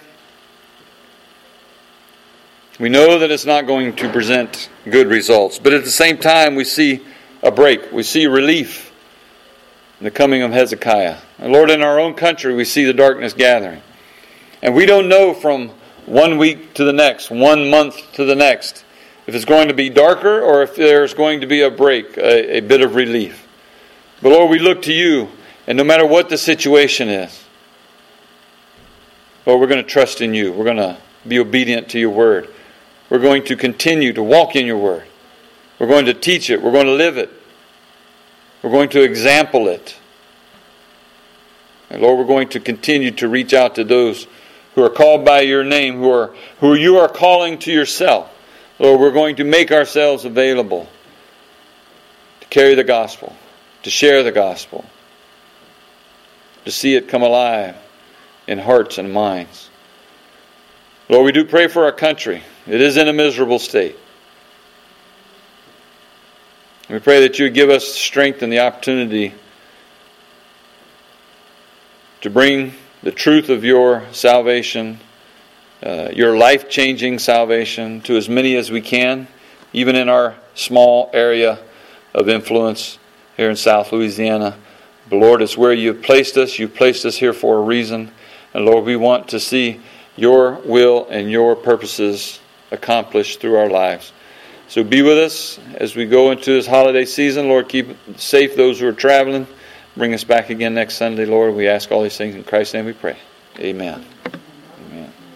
We know that it's not going to present good results, but at the same time we see a break. We see relief in the coming of Hezekiah. And Lord, in our own country we see the darkness gathering. And we don't know from one week to the next, one month to the next, if it's going to be darker or if there's going to be a break, a, a bit of relief. But Lord, we look to you, and no matter what the situation is, Lord, we're going to trust in you. We're going to be obedient to your word. We're going to continue to walk in your word. We're going to teach it. We're going to live it. We're going to example it. And Lord, we're going to continue to reach out to those who are called by your name, who are who you are calling to yourself. Lord, we're going to make ourselves available to carry the gospel, to share the gospel, to see it come alive in hearts and minds. Lord, we do pray for our country. It is in a miserable state. We pray that you would give us strength and the opportunity to bring the truth of your salvation, uh, your life-changing salvation, to as many as we can, even in our small area of influence here in South Louisiana. But Lord, it's where you've placed us. You've placed us here for a reason. And Lord, we want to see your will and your purposes accomplished through our lives. So be with us as we go into this holiday season. Lord, keep safe those who are traveling. Bring us back again next Sunday, Lord. We ask all these things in Christ's name we pray. Amen.